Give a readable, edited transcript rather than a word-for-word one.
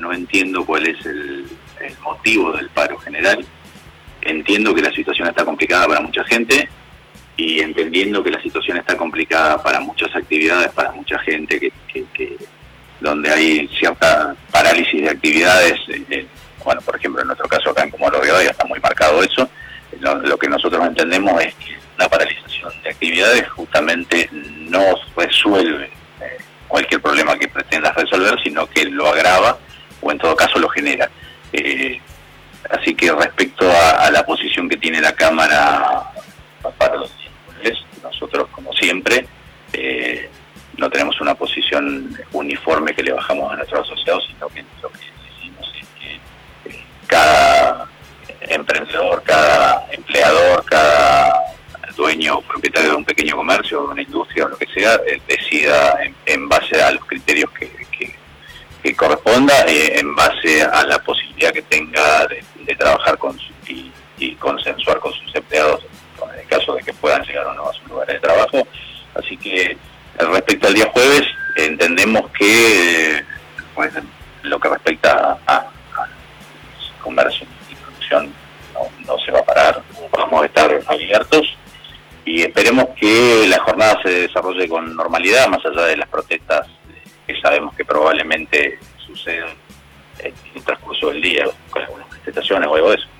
no entiendo cuál es el motivo del paro general. Entiendo que la situación está complicada para mucha gente y entendiendo que la situación está complicada para muchas actividades, para mucha gente, que donde hay cierta parálisis de actividades, bueno, por ejemplo, en nuestro caso acá en Comodoro Rivadavia está muy marcado eso. Lo que nosotros entendemos es que una paralización de actividades justamente no resuelve cualquier problema que pretendas resolver, sino que lo agrava o en todo caso lo genera. Así que respecto a la posición que tiene la Cámara para los miércoles, nosotros como siempre no tenemos una posición uniforme que le bajamos a nuestros asociados, sino que lo que decimos es que cada emprendedor, cada empleador, cada dueño o propietario de un pequeño comercio, de una industria o lo que sea, decida en base a los criterios que corresponda, en base a la posibilidad que tenga de trabajar y consensuar con sus empleados en el caso de que puedan llegar o no a sus lugares de trabajo. Así que respecto al día jueves, entendemos que pues, lo que respecta a comercio y producción no se va a parar, vamos a estar abiertos y esperemos que la jornada se desarrolle con normalidad, más allá de las protestas que sabemos que probablemente sucedan en el transcurso del día, con algunas manifestaciones o algo de eso.